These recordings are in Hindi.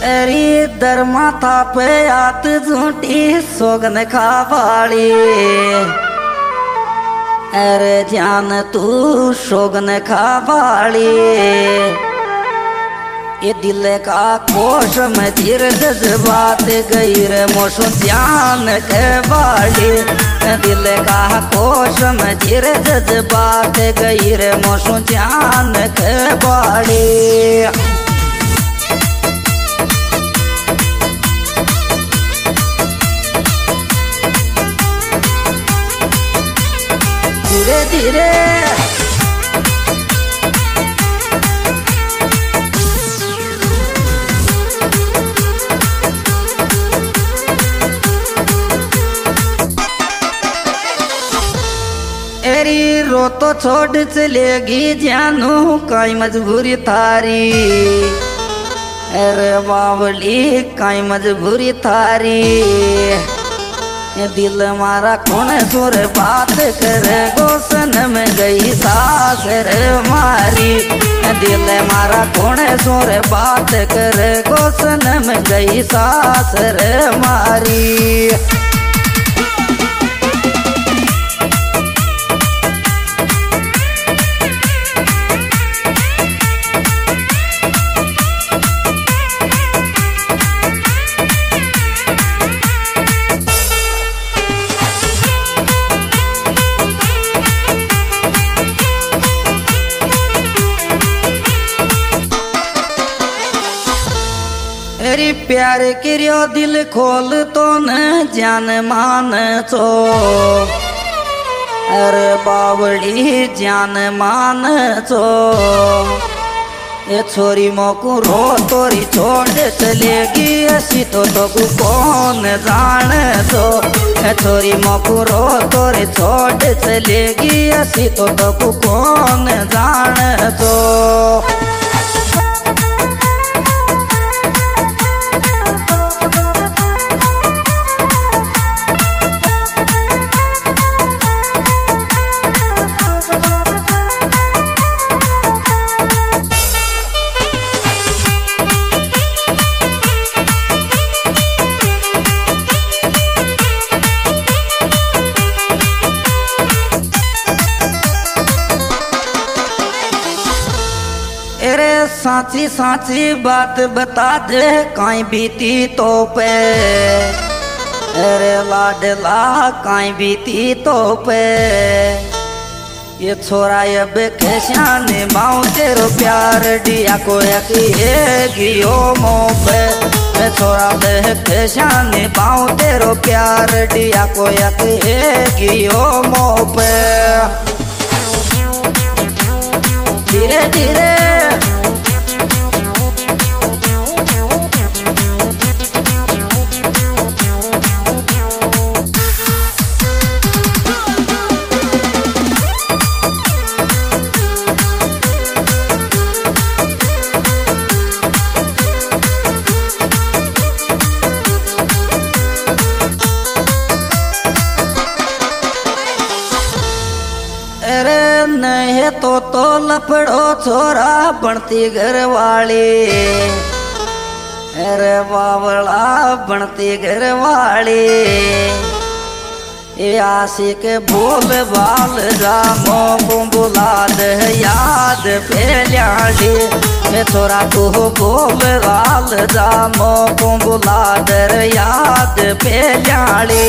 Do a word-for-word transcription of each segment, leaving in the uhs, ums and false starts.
एरी दर माथा पे आत झूठी सोगन खावाली। अरे जान तू सोगन खावाली। ये दिल का कोश में धीर जज्बात गई रे मोशो ध्यान के वाली। दिल का कोश में धीर जज्बात गई रे मोशो ध्यान के वाली। धीरे धीरे एरी रो तो छोड़ चलेगी जानू काई मजबूरी थारी। अरे बावली काई मजबूरी थारी। ये दिल मारा कौन सुर बात करे गोसन में गई सास रे मारी। दिल मारा कौन सुर बात करे गोसन में गई सास रे मारी। तेरी प्यार किरियो दिल खोल तो न जान मान चो। अरे बावड़ी जान मान चो। ये छोरी मोकू रो तोरी छोड़ चलेगी ऐसी तो तो को कौन जान चो। ये छोरी मोकू रो तोरी छोड़ चलेगी ऐसी तो तो को कौन जान चो। अरे साची साची बात बता दे काई बीती तो पे। अरे लाडला काई बीती तो पे। ये छोरा अब कैसा निभाऊं तेरो प्यार दिया को गियो मोह पे। मैं छोरा दे कैसा निभाऊं तेरो प्यार दिया को गियो मोह पे। धीरे धीरे अरे नहीं तो तो लपड़ो छोरा बनती घरवाली। अरे बावला बनती घरवाली। ये आशिक बोल बाल जामो को बुला दे याद पे ल्याली। ये छोरा तू बोल बाल जामो को बुला दे याद पे ल्याली।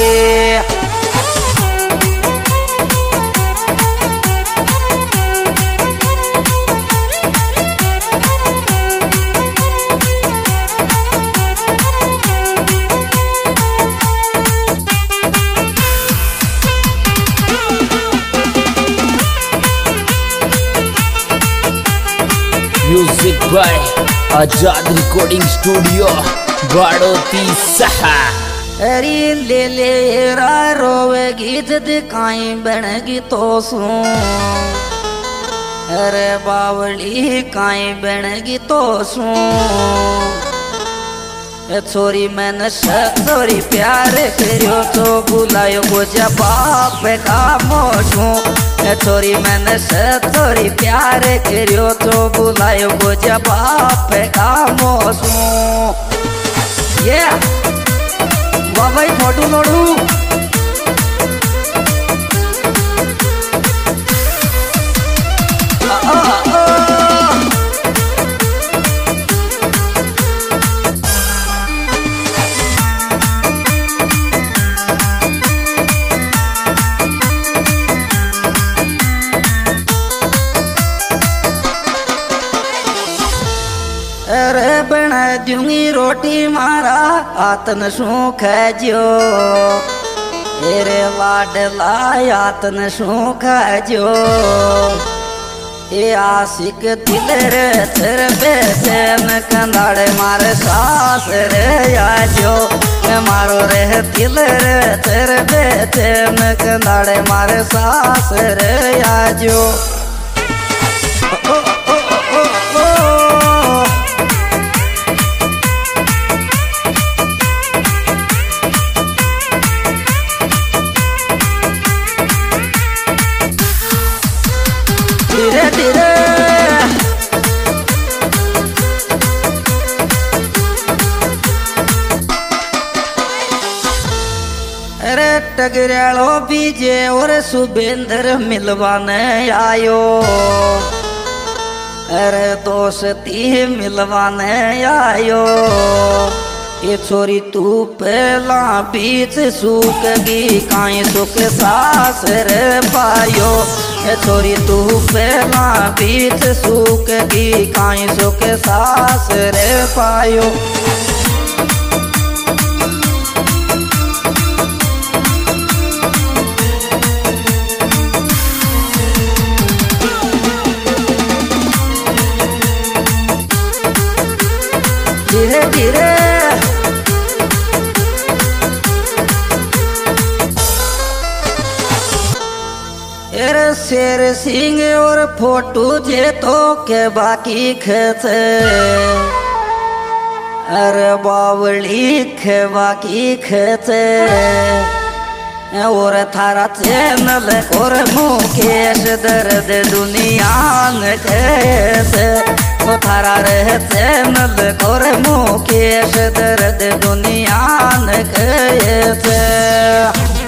Music by Azad recording studio बाड़ोती सहा। अरे ले ले रा रोवेगी जद काई बनेगी तो सू। अरे बावली काई बनेगी तो सू। छोरी मैंने छोरी प्यार करियो तो बुलायो को जवाब का मोशू। छोरी मैंने छोरी प्यार करियो तो बुलायो को जवाब का मोशू। ये बाबा फोटो लोड़ू अरे बना दूंगी रोटी मारा आतन सूख जो तेरे लाडला आतन सूख जो ये आशिक दिल रे तेरे बेचैन कंधाड़े मारे सास रे आजो मैं मारो रे दिल रे तेरे बेचैन कंधाड़े मारे सास रे आजो ओ, ओ, ओ, ओ, ओ। धीरे धीरे अरे टगरालो बीजे और सुबेंद्र मिलवाने आयो अरे दोस्ती मिलवाने आयो ये छोरी तू पहला बीच सूख गई काई सुख सास रे पायो ये छोरी तू पहला बीच सूख गई काई सुख सास रे पायो धीरे धीरे अरे शेर सिंह और फोटो जे तो के बाकी खेते अरे बावली के बाकी खेते और थारा चैनल और मुकेश दर्द दुनिया न कैसे तो थारा रहे चैनल और मुकेश दर्द दुनिया न कैसे